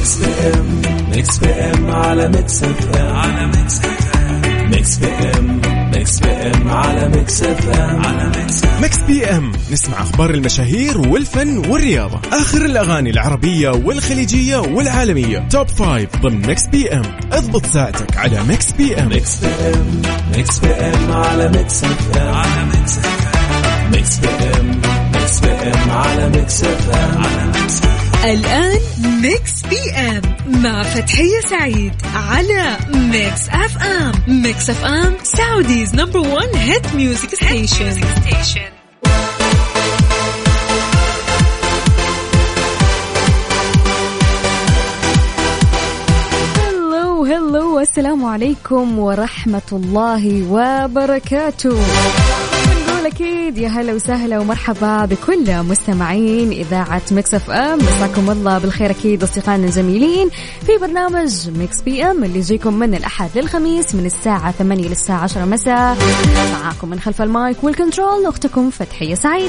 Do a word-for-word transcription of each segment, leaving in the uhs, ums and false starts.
ميكس بي ام ميكس بي ام على ميكس اف ام على ميكس اف ام ميكس بي ام ميكس بي ام على ميكس اف ام على ميكس ميكس بي ام. نسمع اخبار المشاهير والفن والرياضة، اخر الاغاني العربية والخليجية والعالمية، توب فايف ضمن ميكس بي ام. اضبط ساعتك على ميكس بي ام. ميكس بي ام ميكس بي ام على ميكس اف ام على ميكس اف ام ميكس بي ام ميكس بي ام على ميكس اف ام على ميكس. الآن ميكس بي ام مع فتحية سعيد على ميكس اف ام. ميكس اف ام سعوديز نمبر ون هيت ميوزك ستيشن. هلو هلو السلام عليكم ورحمة الله وبركاته. أكيد يا هلا وسهلا ومرحبا بكل مستمعين إذاعة ميكس اف ام. مساكم الله بالخير أكيد أصدقائنا الجميلين في برنامج ميكس بي ام اللي يجيكم من الأحد للخميس من الساعة ثمانية للساعة عشرة مساء. معاكم من خلف المايك والكنترول أختكم فتحية سعيد.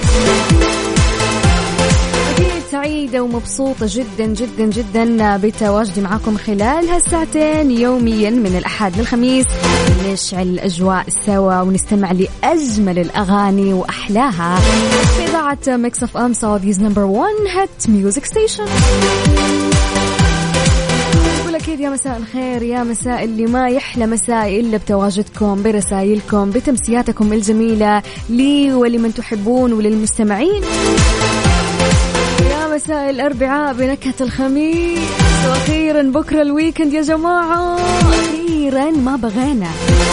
سعيدة ومبسوطة جدا جدا جدا بتواجدي معاكم خلال هالساعتين يوميا من الأحد للخميس. نشعل الأجواء سوا ونستمع لأجمل الأغاني وأحلاها في إذاعة ميكس اف ام سعوديز نمبر ون هيت ميوزك ستيشن. أكيد يا مساء الخير، يا مساء اللي ما يحلى مساء إلا بتواجدكم برسائلكم بتمسياتكم الجميلة لي ولمن تحبون وللمستمعين. يا مساء الأربعاء بنكهة الخميس، وأخيرا بكرة الويكند يا جماعة. أخيرا ما بغينا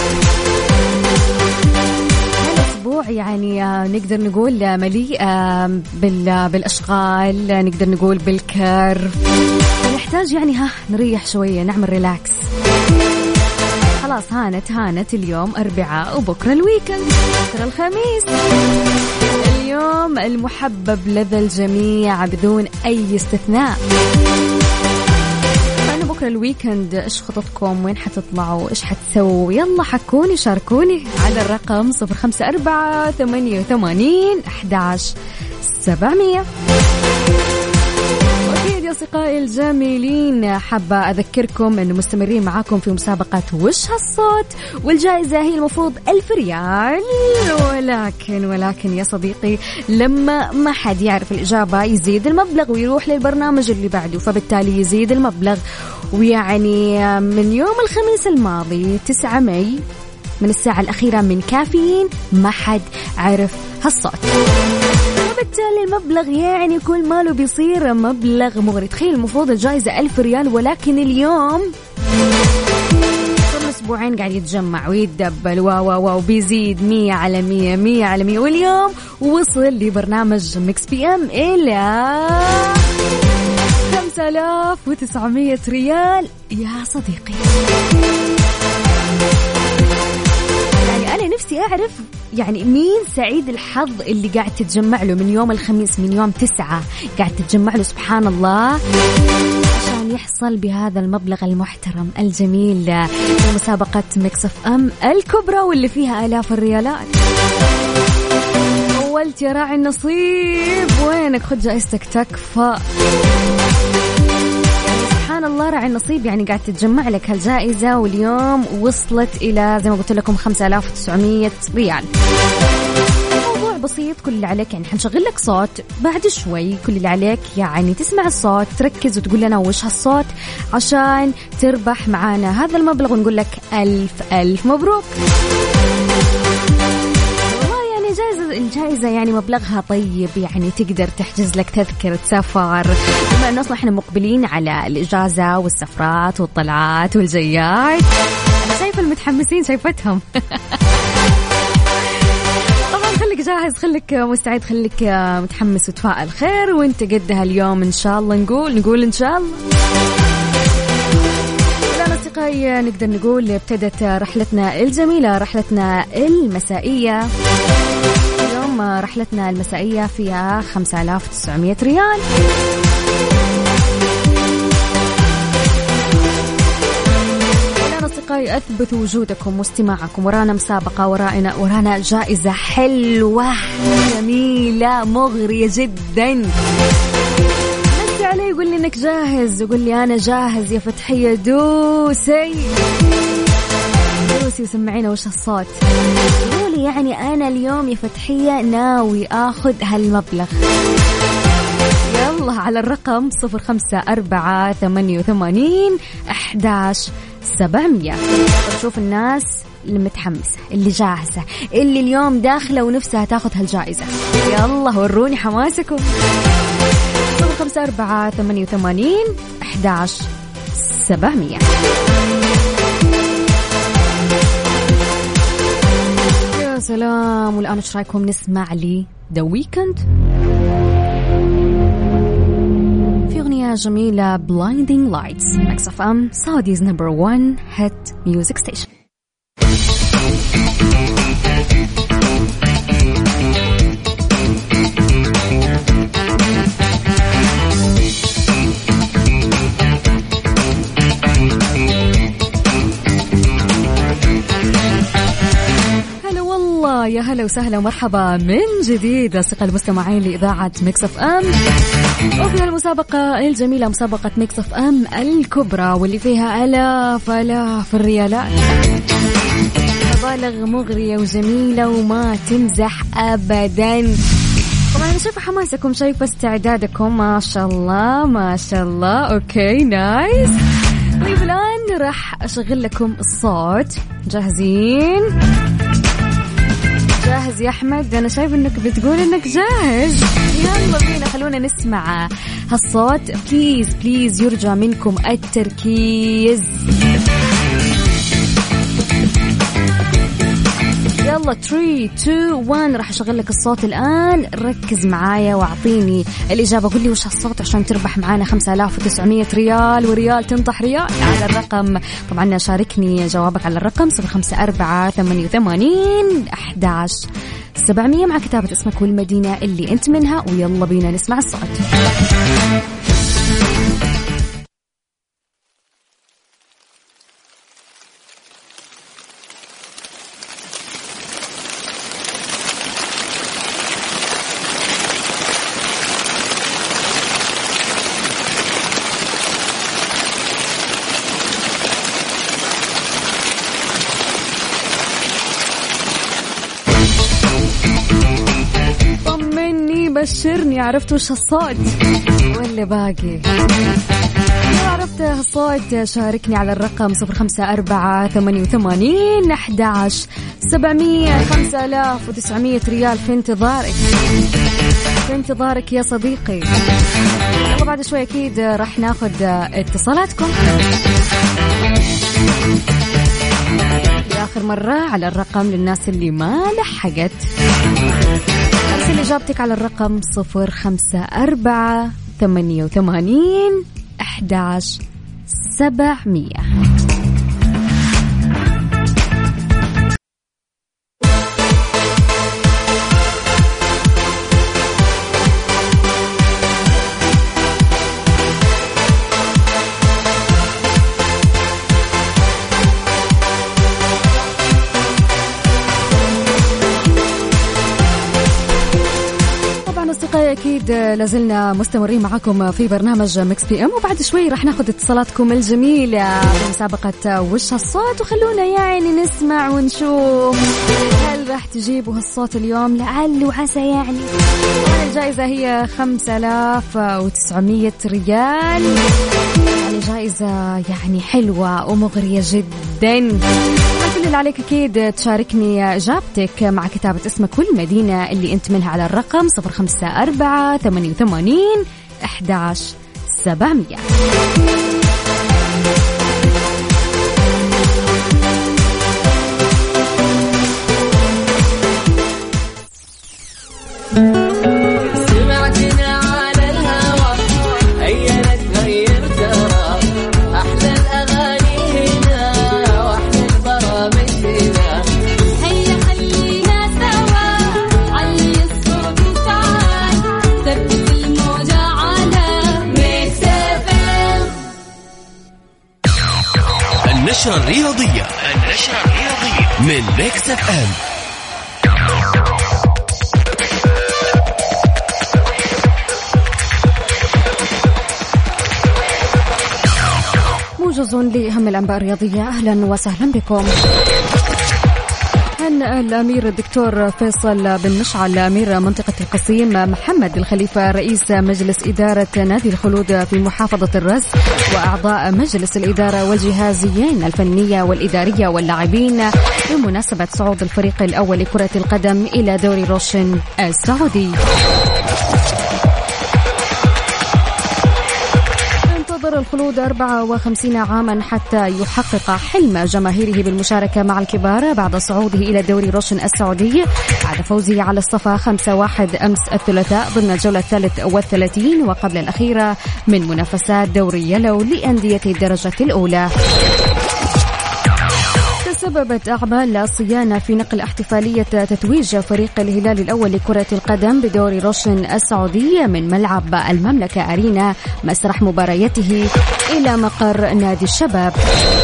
الأسبوع يعني نقدر نقول مليء بالأشغال، نقدر نقول بالكرف. نحتاج يعني ها نريح شوية، نعمل ريلاكس. خلاص هانت هانت اليوم أربعاء وبكرة الويكند، بكرة الخميس، اليوم المحبب لدى الجميع بدون أي استثناء. أنا بكرة الويكند إيش خططكم؟ وين حتطلعوا؟ إيش حتسووا؟ يلا حكوني شاركوني على الرقم صفر خمسة أربعة ثمانية وثمانين أحد عشر سبعمية. أكيد يا أصدقائي الجميلين، حابة أذكركم أنه مستمرين معاكم في مسابقة وش هالصوت، والجائزة هي المفروض ألف ريال. ولكن ولكن يا صديقي لما ما حد يعرف الإجابة يزيد المبلغ ويروح للبرنامج اللي بعده، فبالتالي يزيد المبلغ. ويعني من يوم الخميس الماضي تسعة ماي من الساعة الأخيرة من كافيين ما حد عرف هالصوت، بالتالي المبلغ يعني كل ماله بيصير مبلغ مغري. تخيل المفروض الجائزة ألف ريال، ولكن اليوم صار أسبوعين قاعد يتجمع ويتدبل واو واو بيزيد مية على مية مية على مية، واليوم وصل لبرنامج ميكس بي ام إلى خمسة آلاف وتسعمية ريال يا صديقي. أنا نفسي أعرف يعني مين سعيد الحظ اللي قاعد تتجمع له من يوم الخميس، من يوم تسعة قاعد تتجمع له سبحان الله عشان يحصل بهذا المبلغ المحترم الجميل في مسابقة ميكس اف ام الكبرى واللي فيها آلاف الريالات. أولت يا راعي النصيب، وينك؟ خد جائزتك تكفى. سبحان الله راعي النصيب يعني قاعد تتجمع لك هالجائزة، واليوم وصلت إلى زي ما قلت لكم خمسة آلاف وتسعمية ريال. موضوع بسيط، كل اللي عليك يعني حنشغل لك صوت بعد شوي، كل اللي عليك يعني تسمع الصوت، تركز وتقول لنا وش هالصوت عشان تربح معانا هذا المبلغ، ونقول لك ألف ألف مبروك. الجائزة يعني مبلغها طيب، يعني تقدر تحجز لك تذكرة سفر، بما أنه أصلا إحنا مقبلين على الإجازة والسفرات والطلعات والجيات. أنا شايفة المتحمسين شايفتهم. طبعا خليك جاهز، خليك مستعد، خليك متحمس وتفائل خير، وانت قدها اليوم إن شاء الله. نقول نقول إن شاء الله. أصدقائي نقدر نقول ابتدت رحلتنا الجميلة، رحلتنا المسائية. اليوم رحلتنا المسائية فيها خمسة آلاف وتسعمية ريال. الآن أصدقائي أثبتوا وجودكم واستماعكم، ورانا مسابقة، ورانا ورانا جائزة حلوة جميلة مغرية جدا. علي يقول لي إنك جاهز، يقول لي أنا جاهز يا فتحية. دوسي دوسي وسمعينا وش الصوت. قولي يعني أنا اليوم يا فتحية ناوي آخذ هالمبلغ. يلا على الرقم صفر خمسة أربعة ثمانية وثمانين أحداش سبعمية. نشوف الناس اللي متحمسة، اللي جاهزة، اللي اليوم داخلة ونفسها تاخذ هالجائزة. يلا وروني حماسكم. صفر خمسة أربعة ثمانية وثمانين أحداش سبعمية. يا سلام. والآن ايش رايكم نسمع لي The Weeknd في أغنية جميلة Blinding Lights. Mix إف إم Saudi's number one hit music station. يا هلا وسهلا ومرحبا من جديد أصدقاء المستمعين لإذاعة ميكس إف إم وفي المسابقة الجميلة مسابقة ميكس إف إم الكبرى واللي فيها آلاف آلاف الريالات، مبالغ مغرية وجميلة وما تمزح أبدا. طبعا أنا شايفة حماسكم، شايفة استعدادكم، ما شاء الله ما شاء الله. أوكي نايس. طيب الآن راح أشغل لكم الصوت. جاهزين؟ جاهز يا أحمد؟ أنا شايف أنك بتقول أنك جاهز. يلا بينا خلونا نسمع هالصوت. بليز بليز يرجى منكم التركيز. يلا ثلاثة اثنين واحد راح أشغل لك الصوت الآن. ركز معايا واعطيني الإجابة. قل لي وش هالصوت عشان تربح معانا خمسة آلاف وتسعمية ريال، وريال تنطح ريال على الرقم. طبعا شاركني جوابك على الرقم صفر خمسة أربعة ثمانية وثمانين أحداش سبعمية مع كتابة اسمك والمدينة اللي أنت منها. ويلا بينا نسمع الصوت. بشرني، عرفت وش الصوت ولا باقي؟ لو عرفت الصوت شاركني على الرقم صفر خمسة أربعة ثمانية وثمانين أحداش سبعمية. خمسة آلاف وتسعمية ريال في انتظارك، في انتظارك يا صديقي. يلا بعد شوي أكيد راح ناخد اتصالاتكم لآخر مرة على الرقم للناس اللي ما لحقت. أرسل إجابتك على الرقم صفر خمسة أربعة ثمانية وثمانين أحداش سبعمية. أكيد لازلنا مستمرين معاكم في برنامج ميكس بي ام، وبعد شوي راح ناخذ اتصالاتكم الجميلة في مسابقة وش الصوت. وخلونا يعني نسمع ونشوف هل راح تجيبوا هالصوت اليوم، لعل وعسى. يعني الجائزة هي خمسة آلاف وتسعمية ريال، يعني جائزة يعني حلوة ومغرية جدا. كل اللي عليك أكيد تشاركني إجابتك مع كتابة اسمك والمدينة اللي أنت منها على الرقم صفر خمسة أربعة ثمانية وثمانين أحداش سبعمية. النشرة الرياضية النشرة الرياضية من ميكس إف إم. موجز لأهم الأنباء الرياضية. أهلا وسهلا بكم. هنأ الأمير الدكتور فيصل بن مشعل أمير منطقة القصيم محمد الخليفة رئيس مجلس إدارة نادي الخلود في محافظة الرز وأعضاء مجلس الإدارة والجهازيين الفنية والإدارية واللاعبين بمناسبة صعود الفريق الأول لكرة القدم إلى دوري روشن السعودي. انتظر الخلود أربعة وخمسين عاما حتى يحقق حلم جماهيره بالمشاركة مع الكبار بعد صعوده إلى دوري روشن السعودي بعد فوزه على الصفا خمسة واحد أمس الثلاثاء ضمن الجولة الثالث والثلاثين وقبل الأخيرة من منافسات دوري يلو لأندية الدرجة الأولى. تسببت أعمال الصيانة في نقل احتفالية تتويج فريق الهلال الأول لكرة القدم بدوري روشن السعودي من ملعب المملكة أرينا مسرح مباريته إلى مقر نادي الشباب.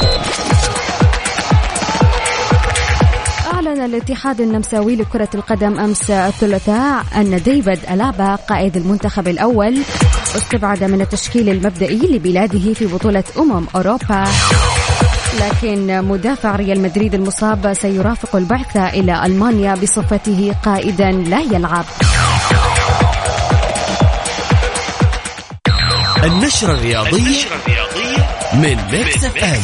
أعلن الاتحاد النمساوي لكرة القدم أمس الثلاثاء أن ديفيد ألابا قائد المنتخب الأول استبعد من التشكيل المبدئي لبلاده في بطولة أمم أوروبا، لكن مدافع ريال مدريد المصاب سيرافق البعثة إلى ألمانيا بصفته قائدا لا يلعب. النشرة الرياضية من ميكس اف ام.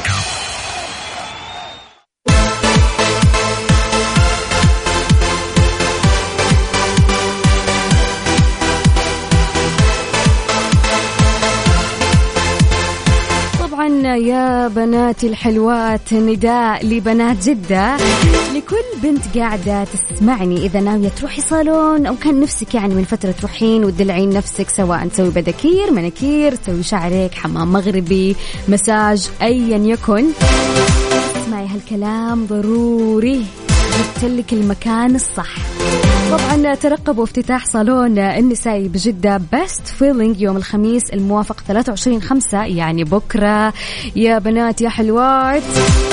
يا بنات الحلوات نداء لبنات جدة، لكل بنت قاعدة تسمعني إذا ناوية تروحي صالون أو كان نفسك يعني من فترة تروحين وتدلعين نفسك، سواء تسوي بدكير مناكير تسوي شعرك حمام مغربي مساج أيا يكن، اسمعي هالكلام ضروري جبتلك المكان الصح. طبعا ترقبوا افتتاح صالون النسائي بجدة بيست فيلينج يوم الخميس الموافق ثلاثة وعشرين خمسة يعني بكرة يا بنات يا حلوات.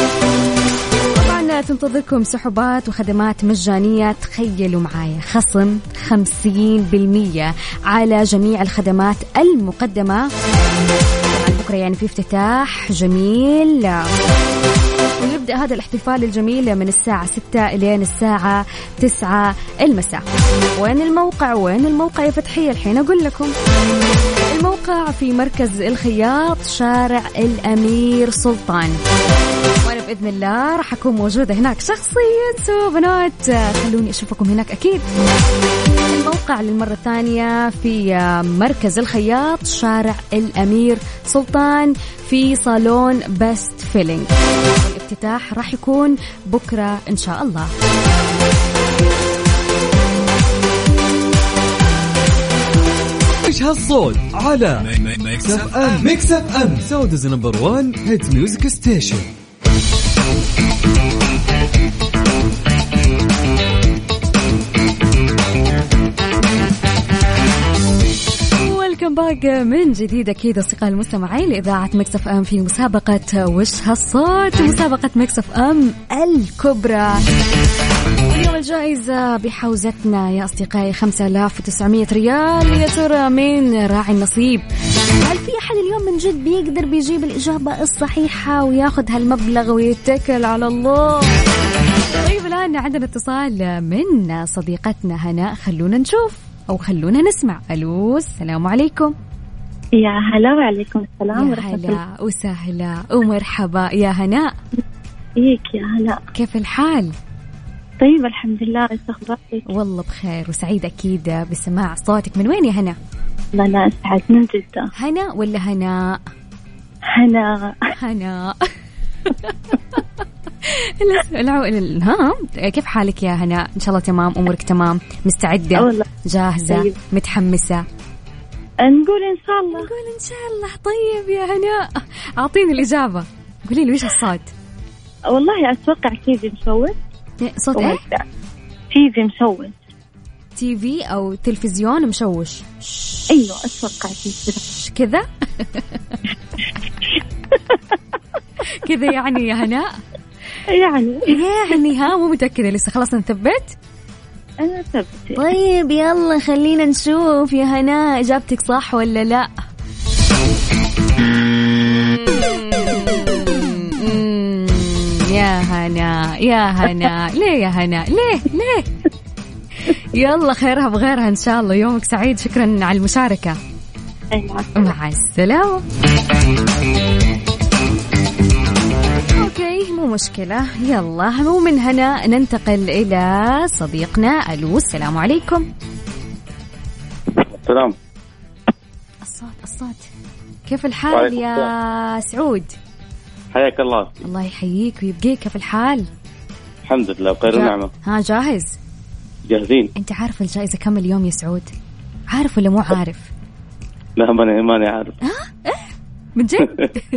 طبعا تنتظركم سحوبات وخدمات مجانية، تخيلوا معايا خصم خمسين بالمية على جميع الخدمات المقدمة. طبعا بكرة يعني في افتتاح جميل، ويبدأ هذا الاحتفال الجميل من الساعة ستة إلى الساعة تسعة المساء. وين الموقع؟ وين الموقع يا فتحية؟ الحين أقول لكم. الموقع في مركز الخياط شارع الأمير سلطان، وأنا بإذن الله راح أكون موجودة هناك شخصيا. سو بنات خلوني أشوفكم هناك أكيد. الموقع للمرة الثانية في مركز الخياط شارع الأمير سلطان في صالون بيست فيلينج، والافتتاح راح يكون بكرة إن شاء الله. إيش هالصوت على ميكس اف ام. ميكس اف ام سعوديز نمبر وان هيت ميوزك ستيشن. باقة من جديد أكيد أصدقاء المستمعين لإذاعة ميكس اف ام في مسابقة وش هالصوت، مسابقة ميكس اف ام الكبرى. اليوم الجائزة بحوزتنا يا أصدقائي خمسة آلاف وتسعمية ريال. يا ترى مين راعي النصيب؟ هل في أحد اليوم من جد بيقدر بيجيب الإجابة الصحيحة وياخذ هالمبلغ ويتكل على الله؟ طيب الآن عندنا اتصال من صديقتنا هناء، خلونا نشوف أو خلونا نسمع. ألو السلام عليكم. يا هلا وعليكم السلام ورحمة الله. يا هلا وسهلا ومرحبا يا هناء. إيك يا هلا، كيف الحال؟ طيب الحمد لله، إيش أخبارك؟ والله بخير وسعيد أكيد بسماع صوتك. من وين يا هناء؟ لا لا أسعد من جدة. هناء ولا هناء؟ هناء هناء. ها كيف حالك يا هناء؟ إن شاء الله تمام، أمورك تمام، مستعدة والله. جاهزة طيب. متحمسة؟ نقول إن شاء الله. نقول إن شاء الله. طيب يا هناء أعطيني الإجابة، قولي لي وش الصوت؟ والله أتوقع تي في مشوت. صوت إيه؟ تي في مشوت. تي في أو تلفزيون مشوش؟ أيوة أتوقع تي كذا. كذا يعني يا هناء؟ يعني يعني ها مو متأكدة لسه، خلاص نثبت. أنا ثبت. طيب يلا خلينا نشوف يا هناء إجابتك صح ولا لا. هنا يا هنا ليه يا هنا ليه ليه يلا خيرها بغيرها إن شاء الله. يومك سعيد. شكرا على المشاركة. مع السلامة. أوكي مو مشكلة. يلا ومن هنا ننتقل إلى صديقنا ألو. السلام عليكم. السلام. الصوت الصوت كيف الحال يا سعود؟ حياك الله. الله يحييك ويبقيك. كيف الحال؟ الحمد لله بخير جا... ونعمة. ها جاهز؟ جاهزين. انت عارف الجائزة كم اليوم يا سعود؟ عارف ولا مو عارف؟ لا ماني ماني عارف. ها ايه من جد.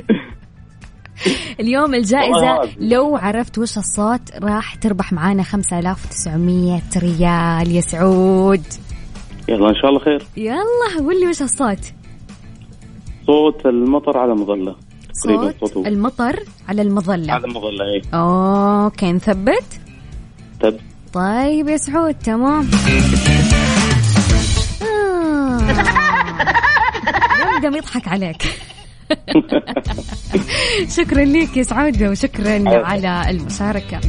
اليوم الجائزة لو عرفت وش الصوت راح تربح معانا خمسة آلاف وتسعمية ريال يا سعود. يلا إن شاء الله خير. يلا قول لي وش الصوت. صوت المطر على مظلة. صوت المطر على المظلة. على المظلة ايه. اوكي نثبت. طب طيب يا سعود تمام. آه. يقدم يضحك عليك. شكرا لك يا سعود وشكرا على المشاركة.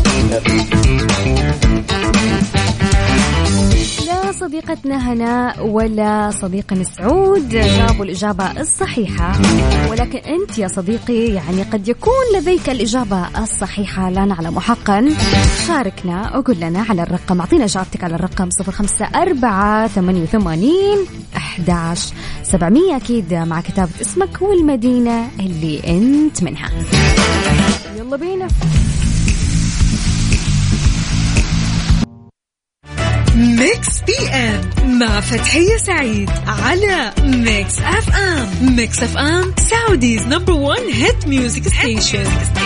لا صديقتنا هناء ولا صديقنا سعود جابوا الإجابة الصحيحة، ولكن أنت يا صديقي يعني قد يكون لديك الإجابة الصحيحة لا نعلم حقا. شاركنا وقول لنا على الرقم، أعطينا إجابتك على الرقم صفر خمسة أربعة ثمانية ثمانين أحد عشر سبعمية أكيد مع كتابة اسمك والمدينة اللي أنت منها. يلا بينا. ميكس بي ام مع فتحية سعيد على ميكس اف ام. ميكس اف ام سعوديز نمبر وان هيت ميوزك ستيشن.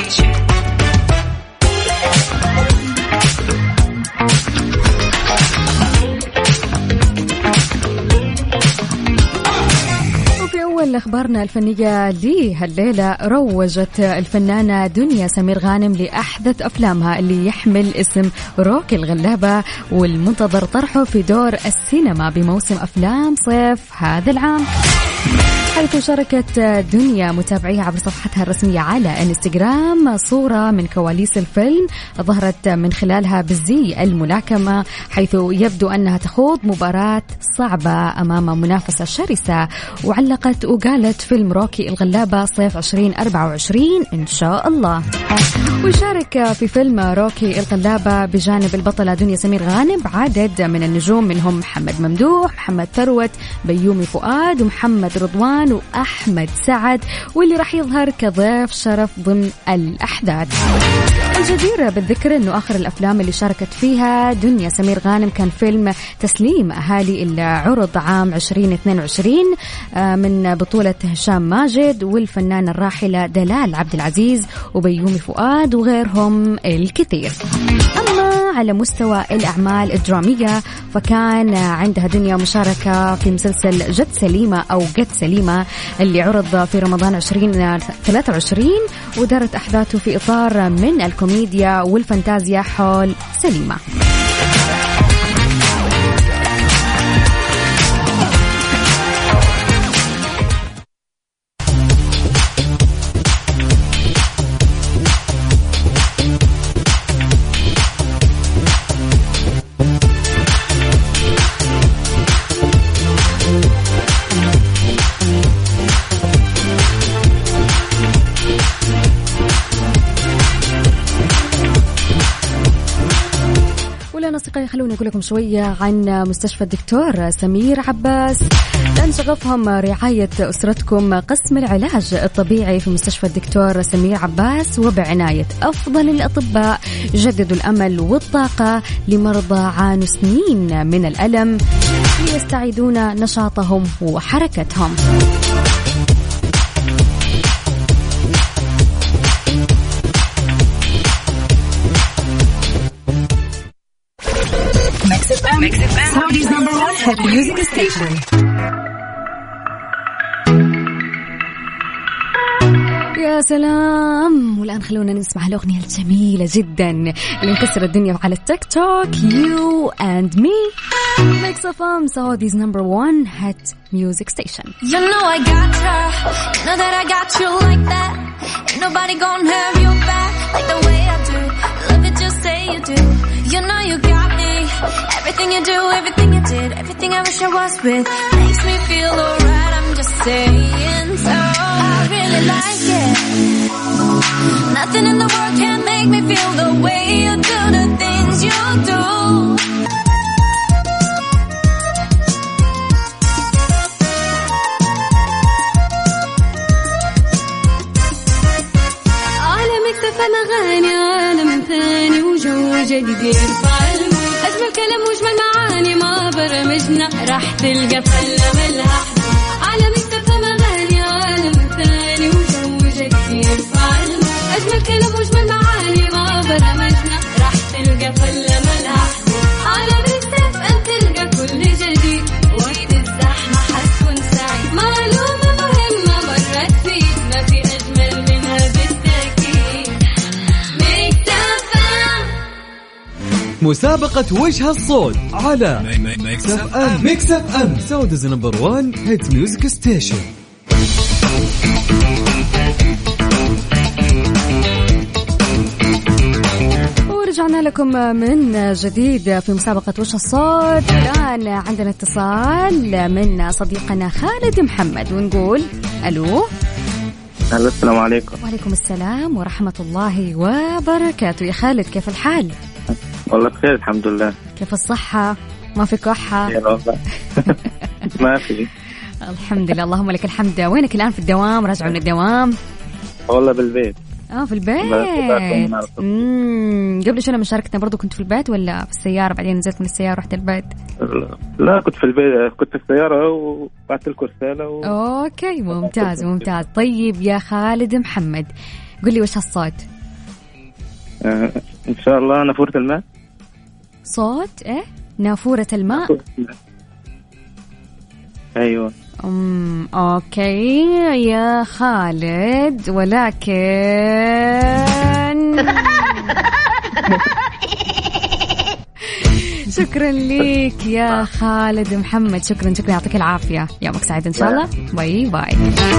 أول أخبارنا الفنية لهالليلة، روجت الفنانة دنيا سمير غانم لأحدث أفلامها اللي يحمل اسم روكي الغلابة، والمنتظر طرحه في دور السينما بموسم أفلام صيف هذا العام، حيث شاركت دنيا متابعيها عبر صفحتها الرسمية على انستغرام صورة من كواليس الفيلم ظهرت من خلالها بالزي الملاكمة، حيث يبدو أنها تخوض مباراة صعبة أمام منافسة شرسة، وعلقت وقالت فيلم روكي الغلابة صيف عشرين أربعة وعشرين إن شاء الله. وشارك في فيلم روكي الغلابة بجانب البطلة دنيا سمير غانم عدد من النجوم، منهم محمد ممدوح، محمد ثروت، بيومي فؤاد، ومحمد رضوان، وأحمد سعد، واللي راح يظهر كضيف شرف ضمن الأحداث. الجدير بالذكر أنه آخر الأفلام اللي شاركت فيها دنيا سمير غانم كان فيلم تسليم أهالي اللي عرض عام عشرين اثنين وعشرين من بطولة هشام ماجد والفنانة الراحلة دلال عبد العزيز وبيومي فؤاد وغيرهم الكثير. أما على مستوى الأعمال الدرامية فكان عندها دنيا مشاركة في مسلسل جد سليمة أو جد سليمة اللي عرض في رمضان عشرين ثلاثة وعشرين، ودارت أحداثه في إطار من الكوميديا والفانتازيا حول سليمة. خلوني أقول لكم شوية عن مستشفى الدكتور سمير عباس، لأن شغفهم رعاية أسرتكم. قسم العلاج الطبيعي في مستشفى الدكتور سمير عباس وبعناية أفضل الأطباء جددوا الأمل والطاقة لمرضى عانوا سنين من الألم ليستعيدون نشاطهم وحركتهم. Mix F M, Saudi's number one hit music station. يا سلام. والآن خلونا نسمع الأغنية الجميلة جدا اللي مكسر الدنيا على التيك توك, You and Me. Mix F M, Saudi's number one hit music station. You know I got ya, you know that I got you like that. Ain't nobody gonna have you back like the way I do. Love it, just say you do. You know you got me. Everything you do, everything you did, everything I wish I was with makes me feel alright. I'm just saying, so I really like it. Nothing in the world can make me feel the way you do the things you do. أغاني عالم ثاني وجو جديد يرفع المود. أجمل كلام وأجمل معاني ما برمجنا راح تلقى فلة ملها على مكتب أغاني عالم ثاني وجو جديد يرفع المود. أجمل كلام وأجمل معاني ما برمجنا راح تلقى فلة ملها على مكتب أن تلقى كل جديد. وقت الزحمة حتكون سعيد. معلومة مهمة مرت فيك ما في أجمل منها بالتأكيد. مسابقة وش هالصوت على ميكس اف ام. ميكس اف ام سعوديز نمبر وان هيت ميوزك ستيشن. ورجعنا لكم من جديد في مسابقة وش الصوت. الآن عندنا اتصال من صديقنا خالد محمد ونقول ألو. أهلا, السلام عليكم. وعليكم السلام ورحمة الله وبركاته. يا خالد كيف الحال؟ والله بخير الحمد لله. كيف الصحة؟ ما في كحة؟ ما في. الحمد لله اللهم لك الحمد. وينك الآن؟ في الدوام؟ راجع من الدوام؟ والله بالبيت. اه في البيت. امم قبل شوي مشاركتنا برضو كنت في البيت ولا في السيارة بعدين نزلت من السيارة ورحت البيت؟ لا كنت في البيت, كنت في السيارة وبعت لكم رسالة و... اوكي ممتاز ممتاز. طيب يا خالد محمد قل لي وش هالصوت؟ آه ان شاء الله نافورة الماء. صوت ايه؟ نافورة الماء. ايوه. امم اوكي يا خالد ولكن شكرا ليك يا خالد محمد. شكرا شكرا يعطيك العافية. يومك سعيد ان شاء الله. باي باي.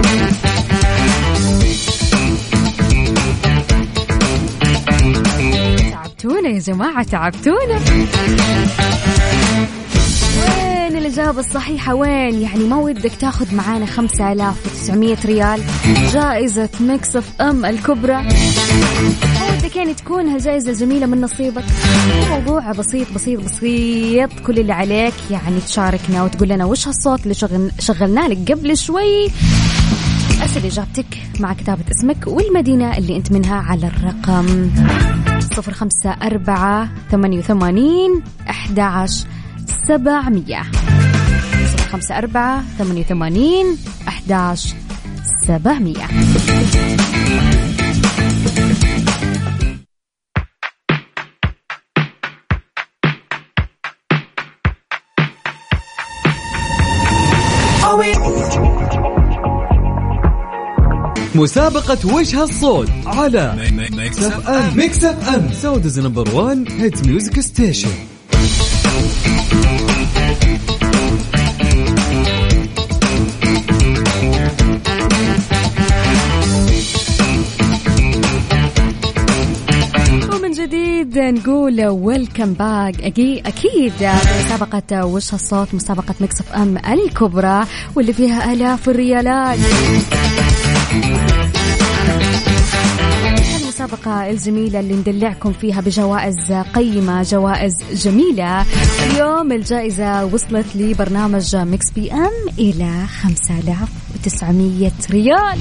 تعبتونا يا جماعة تعبتونا. وين الإجابة الصحيحة؟ وين يعني ما ودك تاخذ معانا خمسة آلاف وتسعمية ريال جائزة ميكس اف ام الكبرى؟ ودك يعني تكون هالجائزة الجميلة من نصيبك؟ موضوع بسيط بسيط بسيط. كل اللي عليك يعني تشاركنا وتقول لنا وش هالصوت اللي شغل شغلنا لك قبل شوي. أرسل إجابتك مع كتابة اسمك والمدينة اللي أنت منها على الرقم صفر خمسة أربعة ثمانية وثمانين أحد عشر سبعمية. صفر خمسة أربعة ثمانية وثمانين أحد عشر سبعمية. مسابقة وش هالصوت على ميكس اف ام. ميكس اف ام سعوديز نمبر وان هيت ميوزك ستيشن. ومن جديد نقول ويلكم باك. أكيد أكيد مسابقة وش هالصوت مسابقة ميكس اف ام الكبرى واللي فيها آلاف الريالات. المسابقة الجميلة اللي ندلعكم فيها بجوائز قيمة جوائز جميلة. اليوم الجائزة وصلت لبرنامج ميكس بي ام إلى خمسة آلاف وتسعمية ريال.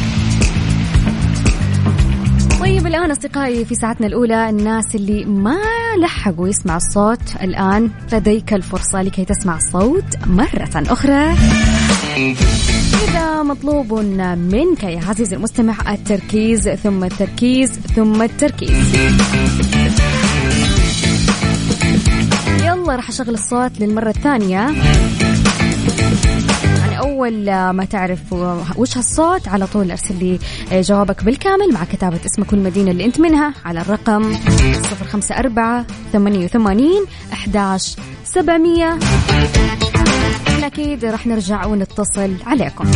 طيب الآن أصدقائي في ساعتنا الأولى الناس اللي ما لحقوا يسمع الصوت الآن لديك الفرصة لكي تسمع الصوت مرة أخرى. إذا مطلوب منك يا عزيزي المستمع التركيز ثم التركيز ثم التركيز. يلا راح أشغل الصوت للمرة الثانية. يعني أول أول ما تعرف وش هالصوت على طول أرسل لي جوابك بالكامل مع كتابة اسمك والمدينة اللي أنت منها على الرقم صفر خمسة أربعة ثمانية وثمانين أحد عشر سبعمية. أكيد رح نرجع ونتصل عليكم.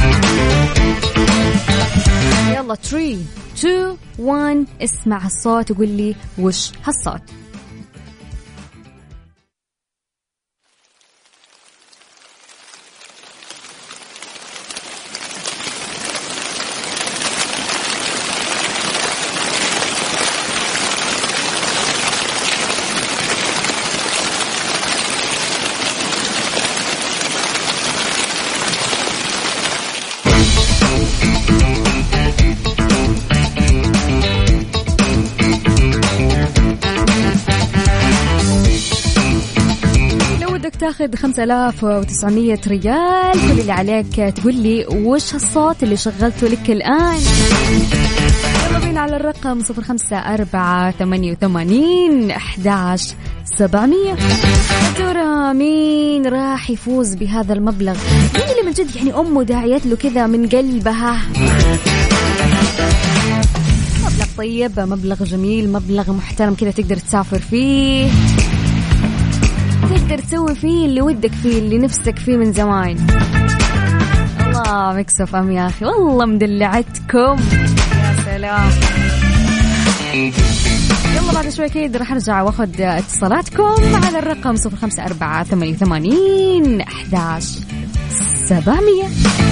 يلا ثلاثة اثنين واحد اسمع هالصوت وقول لي وش هالصوت. تاخذ خمسة آلاف وتسعمية ريال. كل اللي عليك تقول لي وش هالصوت اللي شغلته لك الآن. يلا بينا على الرقم صفر خمسة أربعة ثمانية وثمانين أحد عشر سبعمية. ترى مين راح يفوز بهذا المبلغ؟ مين اللي من جد يعني أمه داعيت له كذا من قلبها؟ مبلغ طيب، مبلغ جميل، مبلغ محترم كذا تقدر تسافر فيه، تقدر تسوي فيه اللي ودك فيه، اللي نفسك فيه من زمان. الله ميكس اف ام يا أخي، والله مدلعتكم يا سلام. يلا بعد شوي كده راح أرجع وأخذ اتصالاتكم على الرقم صفر خمسة أربعة ثمانية وثمانين أحد عشر سبعمية.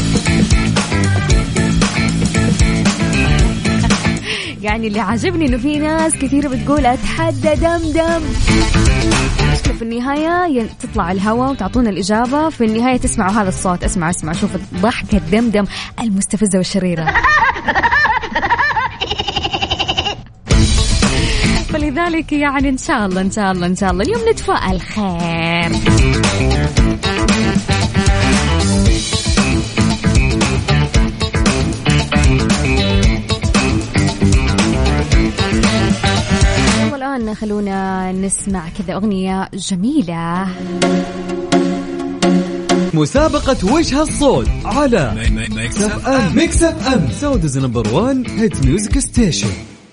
يعني اللي عاجبني إنه في ناس كثيرة بتقول أتحدى دمدم. في النهاية تطلع الهواء وتعطونا الإجابة، في النهاية تسمعوا هذا الصوت. اسمع اسمع شوف ضحكة دمدم المستفزة والشريرة. فلذلك يعني إن شاء الله إن شاء الله إن شاء الله اليوم نتفائل خير. الآن خلونا نسمع كذا أغنية جميلة. مسابقة وش هالصوت على ميكس اف ام. ميكس اف ام سعوديز نمبر وان هيت ميوزك ستيشن.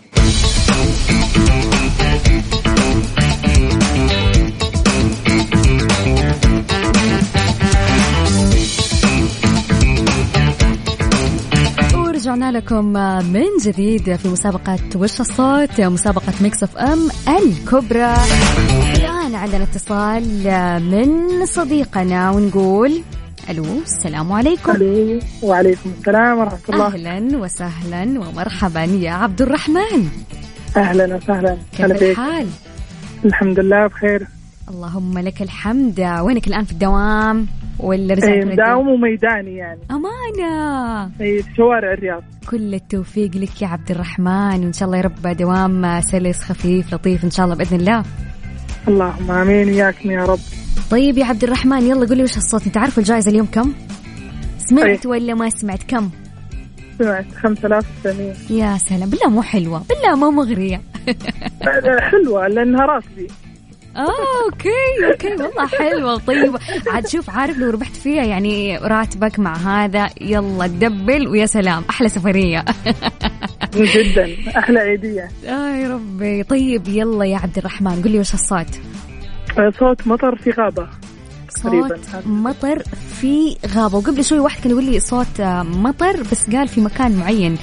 رجعنا لكم من جديد في مسابقة وش الصوت، مسابقة ميكس اف ام الكبرى. الآن عندنا اتصال من صديقنا ونقول ألو السلام عليكم. ألو وعليكم السلام ورحمة الله. أهلا وسهلا ومرحبا يا عبد الرحمن. أهلا وسهلا. كيف الحال؟ الحمد لله بخير. اللهم لك الحمد. وينك الآن في الدوام ولا رجعت؟ ايه مداوم وميداني يعني. أمانة. ايه في شوارع الرياض. كل التوفيق لك يا عبد الرحمن، وإن شاء الله يا رب دوام سلس خفيف لطيف إن شاء الله بإذن الله. اللهم آمين وياكم يا رب. طيب يا عبد الرحمن يلا قولي وش الصوت. أنت عارف الجائزة اليوم كم؟ سمعت ولا ما سمعت كم؟ سمعت خمسة آلاف وتسعمية. يا سلام، بالله مو حلوة، بالله ما مغرية. حلوة لأنها راتبي. آه أوكي أوكي والله حلوة. طيب عاد شوف، عارف لو ربحت فيها يعني راتبك مع هذا يلا تدبل ويا سلام، أحلى سفرية. جدا أحلى عيدية. آه يا ربي. طيب يلا يا عبد الرحمن قل لي وش الصوت. صوت مطر في غابة. صوت مطر في غابة. وقبل شوي واحد كان يقول لي صوت مطر بس قال في مكان معين.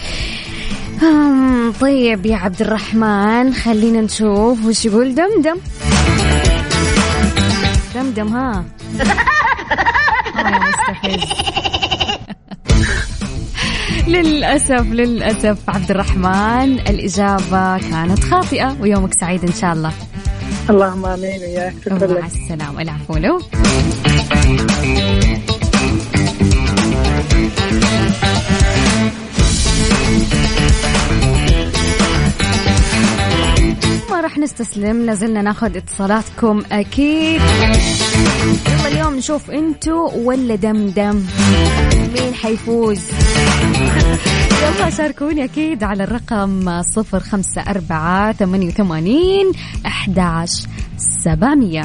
طيب يا عبد الرحمن خلينا نشوف وش يقول دمدم. دمدم ها. آه مستفز. للأسف للأسف عبد الرحمن الإجابة كانت خاطئة، ويومك سعيد إن شاء الله. اللهم آمين وياك. شكرا لك. مع السلامة. العفو له. ما راح نستسلم، لازلنا ناخذ اتصالاتكم أكيد. يلا اليوم نشوف انتو ولا دمدم مين حيفوز. يلا شاركوني أكيد على الرقم صفر خمسة أربعة ثمانية وثمانين أحد عشر سبعمية.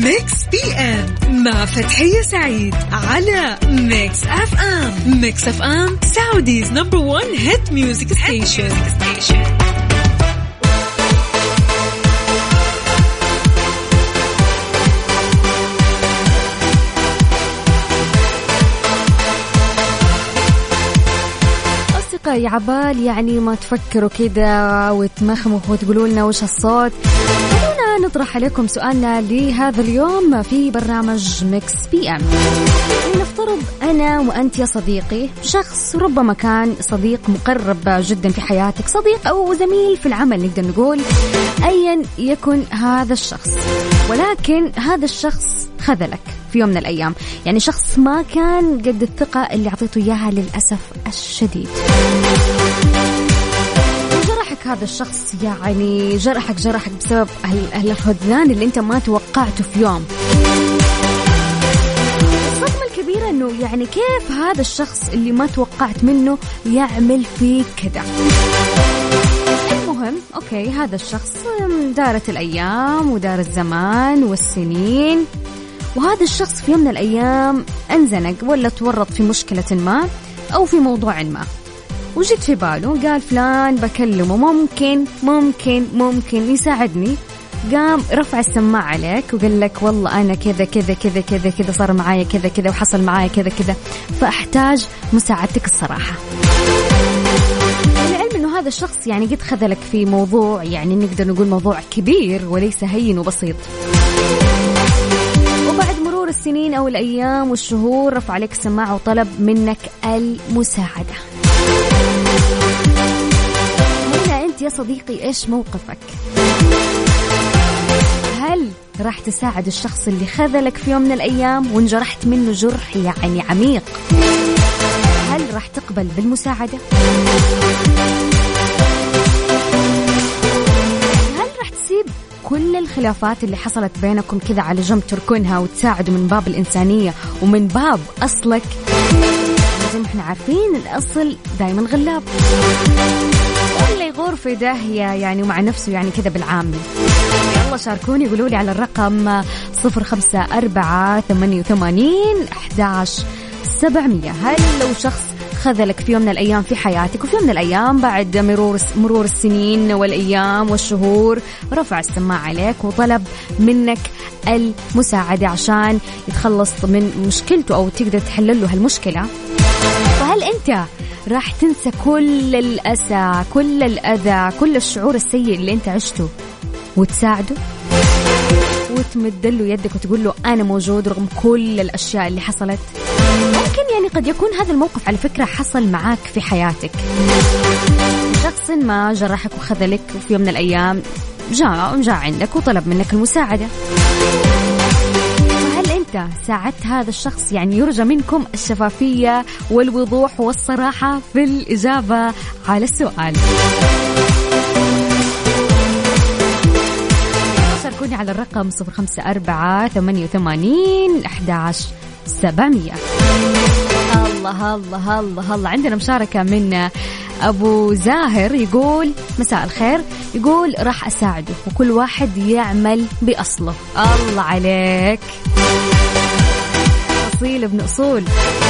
ميكس بي ام مع فتحية سعيد على ميكس اف ام. ميكس اف ام سعوديز نمبر ون هيت ميوزك ستيشن. يا عبال يعني ما تفكروا كده وتمخمخوا وتقولوا لنا وش الصوت. خلونا نطرح عليكم سؤالنا لهذا اليوم في برنامج ميكس بي ام. نفترض أنا وأنت يا صديقي شخص ربما كان صديق مقرب جدا في حياتك، صديق أو زميل في العمل نقدر نقول، أيا يكن هذا الشخص، ولكن هذا الشخص خذلك في يوم من الأيام، يعني شخص ما كان قد الثقة اللي عطيته إياها للأسف الشديد. جرحك هذا الشخص، يعني جرحك جرحك بسبب الخذلان اللي أنت ما توقعته في يوم. الصدمة الكبيرة إنه يعني كيف هذا الشخص اللي ما توقعت منه يعمل فيك كده. المهم أوكي، هذا الشخص دارت الأيام ودار الزمان والسنين، وهذا الشخص في يوم من الأيام انزنق ولا تورط في مشكلة ما أو في موضوع ما، وجد في باله قال فلان بكلمه ممكن ممكن ممكن يساعدني. قام رفع السماعة عليك وقال لك والله أنا كذا كذا كذا كذا كذا صار معايا كذا كذا وحصل معايا كذا كذا، فأحتاج مساعدتك الصراحة. العلم إنه هذا الشخص يعني قد خذلك في موضوع، يعني نقدر نقول موضوع كبير وليس هين وبسيط. وبعد مرور السنين أو الأيام والشهور رفع عليك السماعة وطلب منك المساعدة. هنا أنت يا صديقي إيش موقفك؟ هل راح تساعد الشخص اللي خذلك في يوم من الأيام وانجرحت منه جرح يعني عميق؟ هل راح تقبل بالمساعدة؟ هل راح تسيب كل الخلافات اللي حصلت بينكم كذا على جنب تركنها وتساعدوا من باب الإنسانية ومن باب أصلك؟ لازم احنا عارفين الأصل دايما غلاب، ولا يغور في داهية يعني ومع نفسه يعني كذا بالعامل. يلا شاركوني قولوا لي على الرقم صفر خمسة أربعة ثمانية وثمانين أحد عشر سبعمية. هل لو شخص خذلك في يوم من الأيام في حياتك وفي يوم من الأيام بعد مرور مرور السنين والأيام والشهور رفع السماعة عليك وطلب منك المساعدة عشان يتخلص من مشكلته أو تقدر تحل له هالمشكلة، فهل أنت راح تنسى كل الأسى كل الأذى كل الشعور السيء اللي أنت عشته وتساعده وتمد له يدك وتقول له أنا موجود رغم كل الأشياء اللي حصلت؟ ممكن يعني قد يكون هذا الموقف على فكرة حصل معاك في حياتك، شخص ما جرحك وخذلك وفي يوم من الأيام جاء جاء عندك وطلب منك المساعدة، فهل أنت ساعدت هذا الشخص؟ يعني يرجى منكم الشفافية والوضوح والصراحة في الإجابة على السؤال. شاركوني على الرقم صفر خمسة أربعة ثمانية وثمانين أحد عشر سبعمية. الله الله الله الله، عندنا مشاركة من أبو زاهر يقول مساء الخير، يقول راح أساعده وكل واحد يعمل بأصله. الله عليك، أصيل ابن أصول.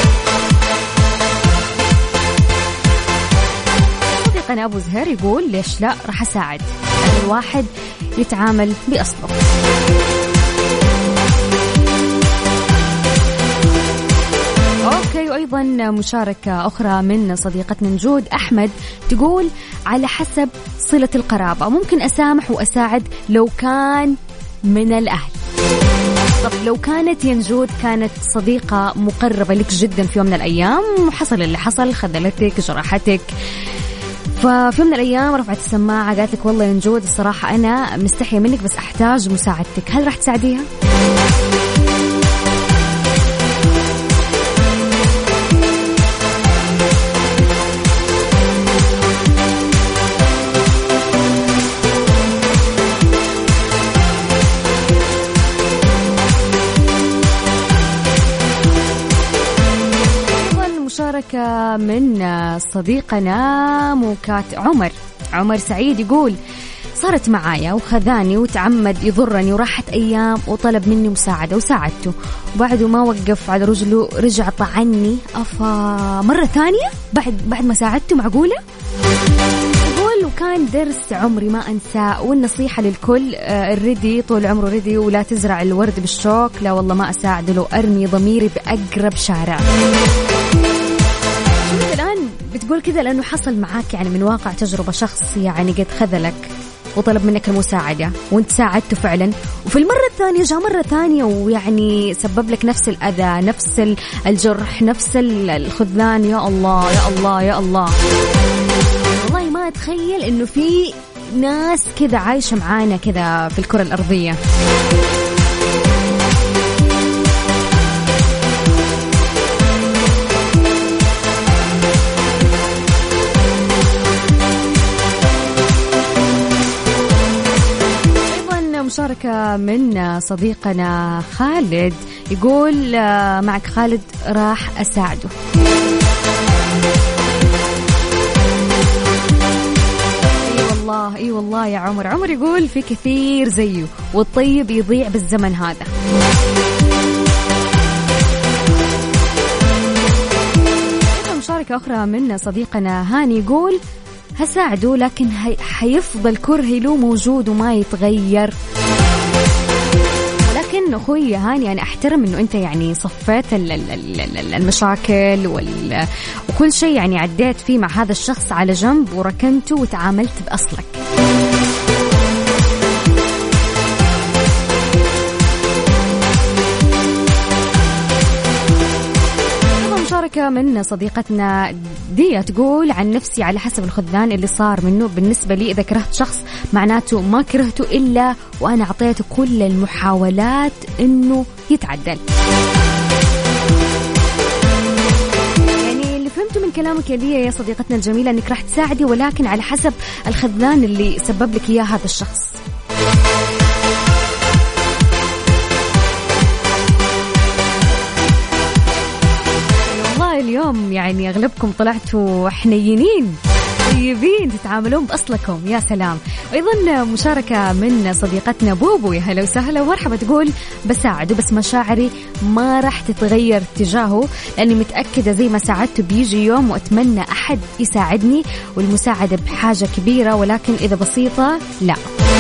صديقنا أبو زهير يقول ليش لا، راح أساعد الواحد يتعامل بأصله. أوكي، وأيضا مشاركة أخرى من صديقتنا نجود أحمد تقول على حسب صلة القرابة، ممكن أسامح وأساعد لو كان من الأهل. طب لو كانت ينجود كانت صديقة مقربة لك جدا في يوم من الأيام وحصل اللي حصل، خذلتك جرحتك، ففي يوم من الأيام رفعت السماعة قالت لك والله ينجود الصراحة أنا مستحية منك بس أحتاج مساعدتك، هل راح تساعديها؟ مشاركة من صديقنا مكات عمر عمر سعيد يقول صارت معايا وخذاني وتعمد يضرني وراحت أيام وطلب مني مساعدة وساعدته، وبعده ما وقف على رجله رجع طعني أفا مرة ثانية بعد بعد ما ساعدته. معقولة؟ يقول وكان درس عمري ما أنساه. والنصيحة للكل الردي طول عمره ردي، ولا تزرع الورد بالشوك. لا والله ما أساعده لو أرمي ضميري بأقرب شارع. الآن بتقول كذا لأنه حصل معاك يعني من واقع تجربة، شخص يعني قد خذلك وطلب منك المساعدة وانت ساعدته فعلا، وفي المرة الثانية جاء مرة ثانية ويعني سبب لك نفس الأذى نفس الجرح نفس الخذلان. يا الله يا الله يا الله، والله ما أتخيل إنه في ناس كذا عايشة معانا كذا في الكرة الأرضية. مشاركة من صديقنا خالد يقول معك خالد راح أساعده. اي والله اي والله يا عمر. عمر يقول في كثير زيه والطيب يضيع بالزمن هذا. مشاركة أخرى من صديقنا هاني يقول هساعده لكن هي حيفضل كرهي له موجود وما يتغير. ولكن أخوي هاني أنا أحترم إنه أنت يعني صفيت المشاكل وكل شيء يعني عديت فيه مع هذا الشخص على جنب وركنته وتعاملت بأصلك. مشاركة من صديقتنا ديا تقول عن نفسي على حسب الخذلان اللي صار منه. بالنسبة لي إذا كرهت شخص معناته ما كرهته إلا وأنا أعطيته كل المحاولات إنه يتعدل. يعني اللي فهمته من كلامك يا ديا يا صديقتنا الجميلة إنك راح تساعدي ولكن على حسب الخذلان اللي سبب لك إياه هذا الشخص. اليوم يعني أغلبكم طلعتوا حنينين طيبين تتعاملون بأصلكم. يا سلام. أيضا مشاركة من صديقتنا بوبو يا هلا وسهلا ومرحبا تقول بساعده بس مشاعري ما راح تتغير تجاهه لأني متأكدة زي ما ساعدته بيجي يوم وأتمنى أحد يساعدني والمساعدة بحاجة كبيرة ولكن إذا بسيطة لا.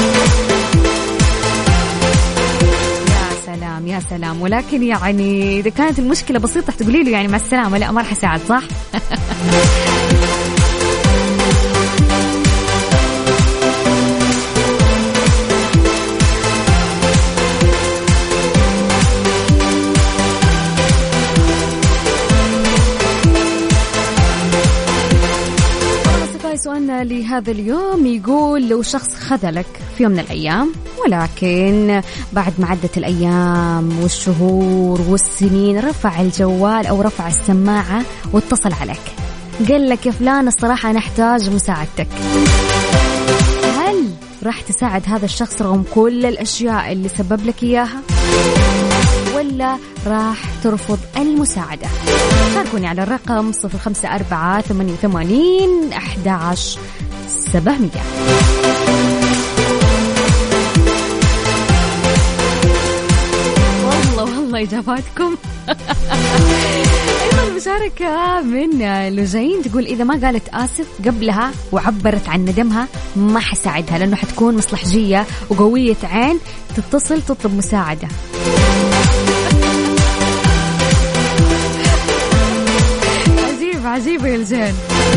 سلام يا سلام. ولكن يعني إذا كانت المشكلة بسيطة تقولي له يعني مع السلامة لا ما راح أساعد صح؟ سؤالنا لهذا اليوم يقول لو شخص خذلك في يوم من الأيام ولكن بعد ما عدت الأيام والشهور والسنين رفع الجوال أو رفع السماعة واتصل عليك قال لك يا فلان الصراحة أنا أحتاج مساعدتك، هل راح تساعد هذا الشخص رغم كل الأشياء اللي سبب لك إياها ولا راح ترفض المساعدة؟ شاركوني على الرقم صفر خمسة أربعة ثمانية وثمانين أحد عشر سبعمية. والله والله إجاباتكم. أيضا مشاركة من لوجين تقول إذا ما قالت آسف قبلها وعبرت عن ندمها ما حساعدها لأنه حتكون مصلحجية وقوية عين تتصل تطلب مساعدة. عجيب عجيب يا لجين.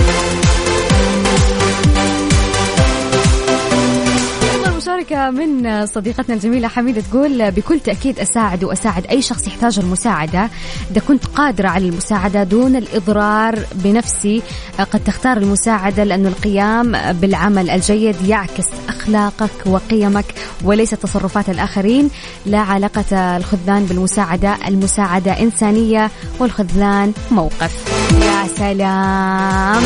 مشاركة من صديقتنا الجميلة حميدة تقول بكل تأكيد أساعد وأساعد أي شخص يحتاج المساعدة إذا كنت قادرة على المساعدة دون الإضرار بنفسي. قد تختار المساعدة لأن القيام بالعمل الجيد يعكس أخلاقك وقيمك وليس تصرفات الآخرين. لا علاقة الخذلان بالمساعدة، المساعدة إنسانية والخذلان موقف. يا سلام.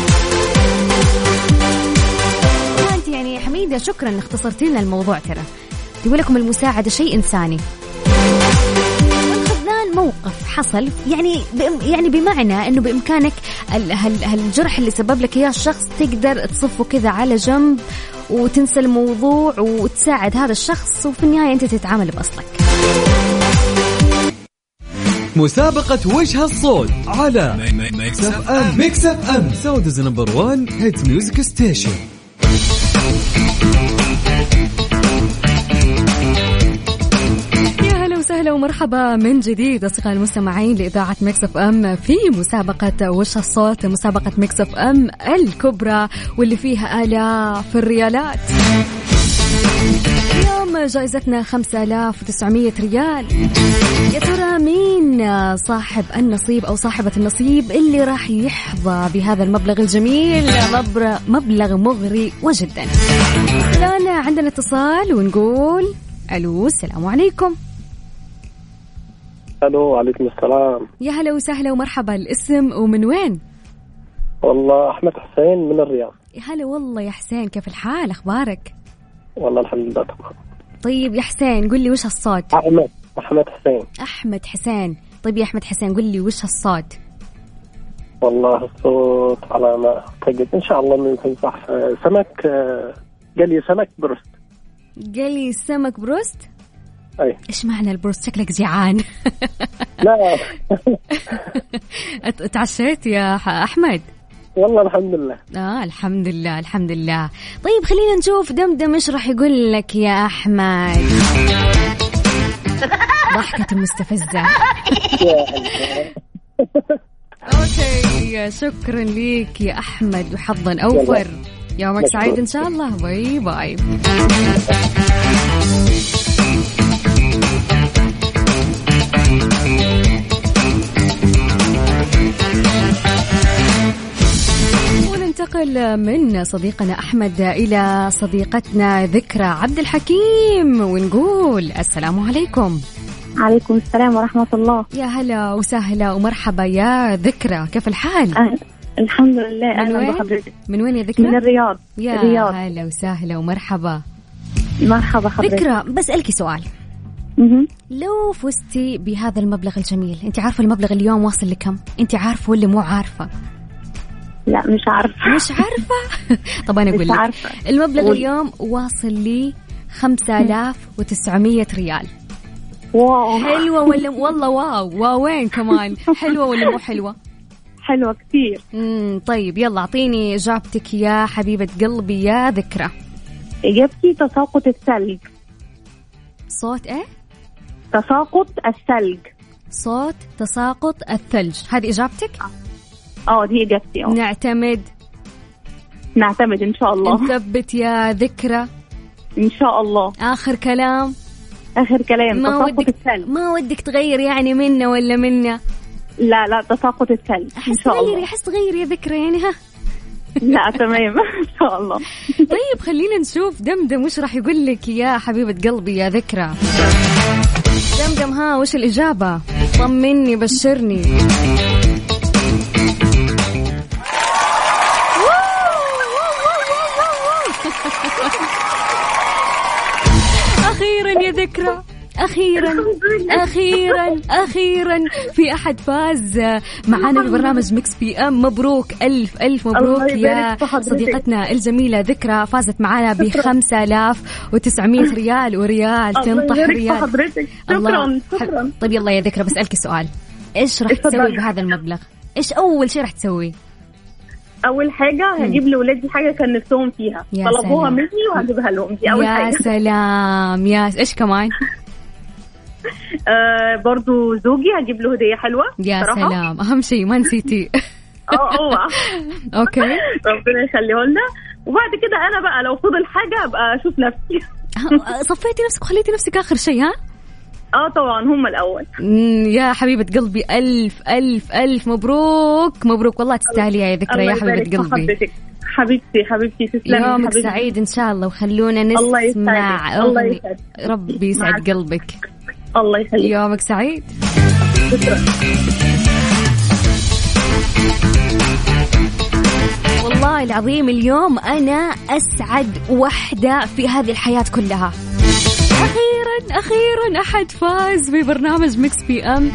يعني حميدة شكرا ان اختصرتي لنا الموضوع. ترى يقول لكم المساعدة شيء إنساني والخذلان موقف حصل يعني يعني بمعنى انه بإمكانك هالجرح اللي سبب لك اياه الشخص تقدر تصفه كذا على جنب وتنسى الموضوع وتساعد هذا الشخص، وفي النهاية أنت تتعامل بأصلك. مسابقة وش هالصوت على ميكس اف ام. ميكس اف ام سعوديز نمبر وان هيت ميوزك ستيشن. أهلا ومرحبا من جديد أصدقائي المستمعين لإذاعة ميكس اف ام في مسابقة وش الصوت، مسابقة ميكس اف ام الكبرى واللي فيها آلاف الريالات. اليوم جائزتنا خمسة آلاف وتسعمية ريال. يا ترى مين صاحب النصيب أو صاحبة النصيب اللي راح يحظى بهذا المبلغ الجميل، مبلغ مغري وجدا. الآن عندنا اتصال ونقول ألو، السلام عليكم. الو، عليكم السلام. يا هلا وسهلا ومرحبا. الاسم ومن وين؟ والله احمد حسين من الرياض. يا هلا والله يا حسين، كيف الحال؟ اخبارك؟ والله الحمد لله تمام. طيب يا حسين قل لي وش هالصوت؟ احمد احمد حسين. احمد حسين. طيب يا احمد حسين قل لي وش هالصوت؟ والله الصوت على ما اعتقد ان شاء الله ممكن صح. سمك، قال لي سمك بروست. قال لي سمك بروست؟ أي. إيش معنى البروست؟ شكلك جيعان. لا. تعشيت يا أحمد؟ والله الحمد لله. آه الحمد لله الحمد لله. طيب خلينا نشوف دمدم إيش راح يقول لك يا أحمد. ضحكة مستفزة. أوكي شكرا ليك يا أحمد وحظا أوفر. يومك سعيد إن شاء الله. باي باي. وننتقل من صديقنا أحمد إلى صديقتنا ذكرى عبد الحكيم ونقول السلام عليكم. عليكم السلام ورحمة الله. يا هلا وسهلا ومرحبا يا ذكرى، كيف الحال؟ أه. الحمد لله. من أهلا وين؟ بحضرتك. من وين يا ذكرى؟ من الرياض. يا الرياض. هلا وسهلا ومرحبا. مرحبا حضرتك. ذكرى بسألك سؤال. م-م. لو فزتي بهذا المبلغ الجميل، انت عارفة المبلغ اليوم واصل لكم؟ انت عارفة ولا مو عارفة؟ لا مش عارفة. مش عارفة؟ طب أنا أقول لك المبلغ قول. اليوم واصل لي خمسة آلاف وتسعمية ريال. واو. حلوة ولا والله واو واوين كمان. حلوة ولا مو حلوة؟ حلوة كثير. امم طيب يلا أعطيني إجابتك يا حبيبة قلبي يا ذكرى. إجابتي تساقط الثلج. صوت إيه؟ تساقط الثلج. صوت تساقط الثلج، هذه إجابتك؟ اه دي إجابتي. اه نعتمد نعتمد إن شاء الله. نثبت يا ذكرى إن شاء الله. آخر كلام. آخر كلام. ما ودك الثلج. ما ودك تغير يعني منا ولا منا؟ لا لا تساقط الثلج إن شاء الله. أحس تغير يا ذكرى يعني. ها لا تمام إن شاء الله. طيب خلينا نشوف دمدم وش راح يقول لك يا حبيبة قلبي يا ذكرى. دمدم ها وش الإجابة؟ طمني بشرني. أخيرا يا ذكرى، أخيرا أخيرا أخيرا في أحد فاز معنا ببرنامج ميكس بي أم. مبروك ألف ألف مبروك يا صديقتنا الجميلة ذكرى، فازت معنا بخمسة آلاف وتسعمية ريال وريال تنطح ريال. شكرا شكرا. طيب يلا يا ذكرى بسألك سؤال، إيش راح تسوي بهذا المبلغ؟ إيش أول شيء راح تسوي؟ أول حاجة هجيب لأولادي حاجة كان نفسهم فيها طلبوها مني وهجيبها لهم. دي أول يا حاجة. يا سلام. يا إيش كمان؟ آه برضو زوجي هجيب له هدية حلوة. يا صراحة. سلام، أهم شيء ما نسيتي. اه اوعى. اوكي ربنا يخليه لنا. وبعد كده انا بقى لو فضل حاجة ابقى اشوف نفسي. صفيتي نفسك وخليتي نفسك آخر شيء. ها اه طبعا هم الأول. يا حبيبة قلبي ألف ألف ألف مبروك مبروك والله تستاهلي يا ذكرى يا حبيبة قلبي. حبيبتي حبيبتي تسلمي. يومك حبيبتي. سعيد إن شاء الله وخلونا نسمع. الله يسعدك. ربي يسعد قلبك. الله يخليك. يومك سعيد. شكرا. والله العظيم اليوم أنا أسعد وحدة في هذه الحياة كلها. أخيرا أخيرا أحد فاز ببرنامج ميكس بي أم.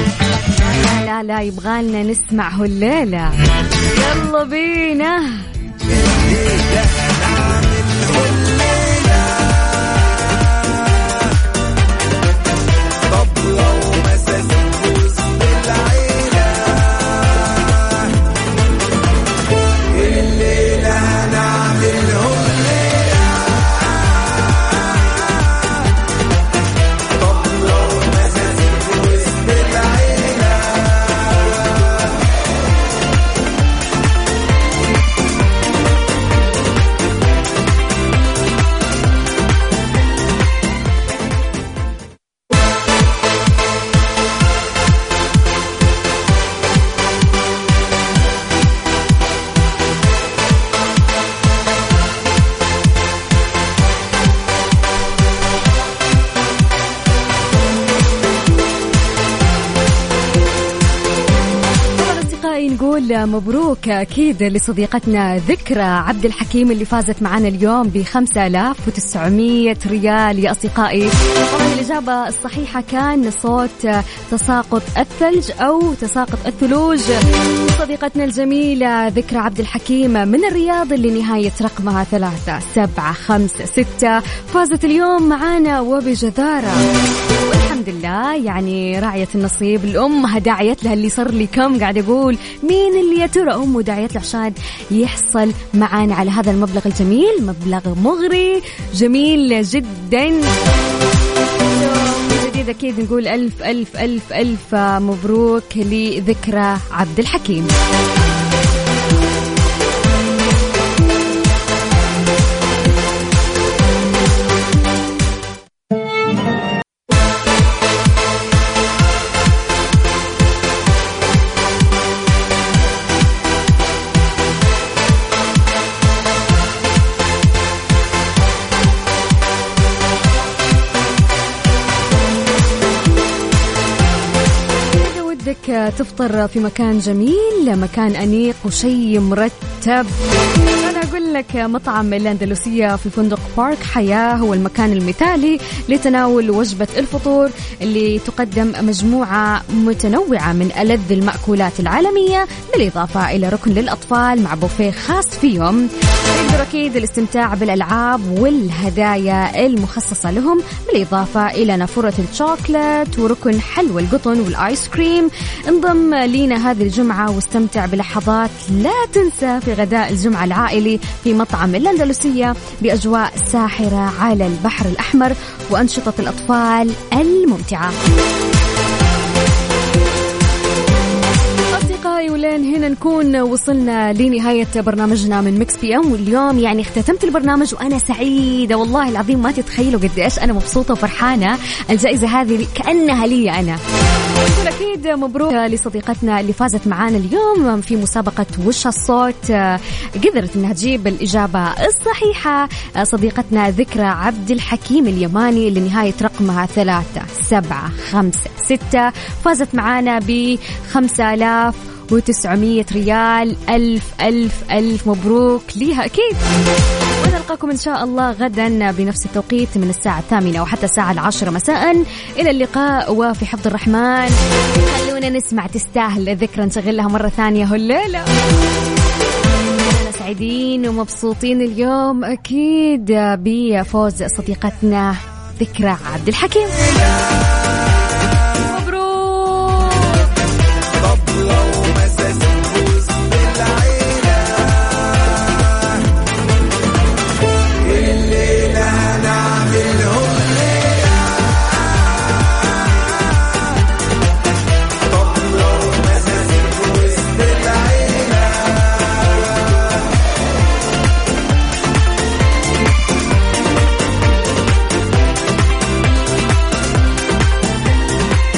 لا لا يبغالنا نسمعه الليلة. يلا بينا مبروك أكيد لصديقتنا ذكرى عبد الحكيم اللي فازت معنا اليوم بخمسة آلاف وتسعمية ريال يا أصدقائي. طبعا الإجابة الصحيحة كان صوت تساقط الثلج أو تساقط الثلوج. صديقتنا الجميلة ذكرى عبد الحكيم من الرياض اللي نهاية رقمها ثلاثة سبعة خمسة ستة فازت اليوم معنا وبجدارة والحمد لله. يعني راعية النصيب الأم داعيت لها اللي صار لي كم قاعد أقول مين اللي يا ترى أمه داعيت له عشان يحصل معانا على هذا المبلغ الجميل. مبلغ مغري جميل جدا جديد. أكيد نقول ألف ألف ألف ألف مبروك لذكرى عبد الحكيم. تفطر في مكان جميل، مكان أنيق وشي مرتب. أنا أقول لك مطعم الأندلسية في فندق بارك حياة هو المكان المثالي لتناول وجبة الفطور اللي تقدم مجموعة متنوعة من ألذ المأكولات العالمية بالإضافة إلى ركن للأطفال مع بوفيه خاص فيهم. يقدر أكيد الاستمتاع بالألعاب والهدايا المخصصة لهم بالإضافة إلى نافورة الشوكولات وركن حلوى القطن والآيس كريم. انضم لينا هذه الجمعة واستمتع بلحظات لا تنسى في غداء الجمعة العائلي في مطعم الأندلسية بأجواء ساحرة على البحر الأحمر وأنشطة الأطفال الممتعة. ولين هنا نكون وصلنا لنهاية برنامجنا من ميكس بي ام. واليوم يعني اختتمت البرنامج وأنا سعيدة والله العظيم ما تتخيلوا قد إيش أنا مبسوطة وفرحانة. الجائزة هذه كأنها لي أنا. أكيد مبروك لصديقتنا اللي فازت معانا اليوم في مسابقة وش الصوت. قدرت أنها تجيب الإجابة الصحيحة صديقتنا ذكرى عبد الحكيم اليماني اللي نهاية رقمها ثلاثة سبعة خمسة ستة فازت معانا بخمسة آلاف وتسعمية ريال. ألف ألف ألف مبروك ليها أكيد. ونلقاكم إن شاء الله غدا بنفس التوقيت من الساعة الثامنة وحتى الساعة العاشرة مساء. إلى اللقاء وفي حفظ الرحمن. خلونا نسمع تستاهل ذكرى نشغل لها مرة ثانية هالليلة. أنا سعيدين ومبسوطين اليوم أكيد بفوز صديقتنا ذكرى عبد الحكيم.